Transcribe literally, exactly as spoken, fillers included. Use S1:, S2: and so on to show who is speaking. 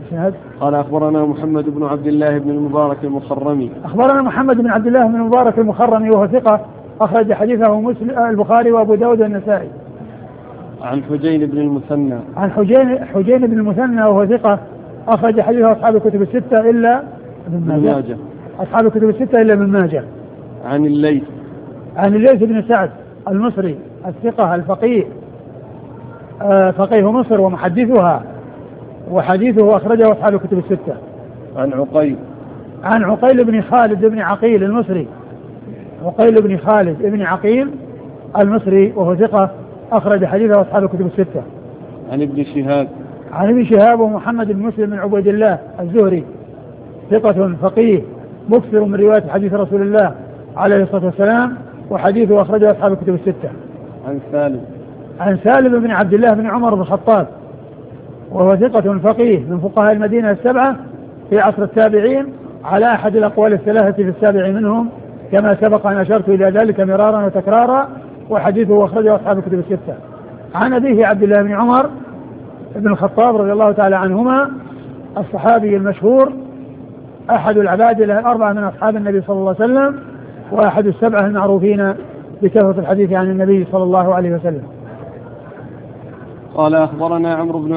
S1: شهد.
S2: قال أخبرنا محمد بن عبد الله بن المبارك المخرمي.
S1: أخبرنا محمد بن عبد الله بن المبارك المخرمي وهو ثقة أخرج حديثه مسلم البخاري وأبو داود والنسائي.
S2: عن حجين بن المثنى.
S1: عن حجين حجين بن المثنى وهو ثقة أخرج حديثه أصحاب الكتب الستة إلا ابن ماجه. أصحاب الكتب الستة إلا ابن ماجه.
S2: عن الليث.
S1: عن الليث بن سعد المصري الثقة الفقيه آه فقيه مصر ومحدثها وحديثه أخرجه أصحاب الكتب الستة.
S2: عن عقيل.
S1: عن عقيل بن خالد بن عقيل المصري. عقيل بن خالد بن عقيل المصري وهو ثقة أخرج حديثه أصحاب الكتب الستة.
S2: عن ابن شهاب.
S1: عن ابن شهاب ومحمد بن مسلم بن عبيد الله الزهري ثقة فقيه مكثر من رواية حديث رسول الله عليه الصلاة والسلام وحديثه أخرجه أصحاب الكتب الستة.
S2: عن سالم.
S1: عن سالم بن عبد الله بن عمر بن الخطاب وهو ثقة فقيه من فقهاء المدينة السبعة في عصر التابعين على أحد الأقوال الثلاثة في السابع منهم كما سبق أن أشرت إلى ذلك مرارا وتكرارا وحديثه أخرجه أصحاب الكتب الستة. عن أبيه عبد الله بن عمر بن الخطاب رضي الله تعالى عنهما الصحابي المشهور أحد العباد الأربعة من أصحاب النبي صلى الله عليه وسلم وأحد السبعة المعروفين بكثرة الحديث عن النبي صلى الله عليه وسلم.
S2: قال أخبرنا عمرو بن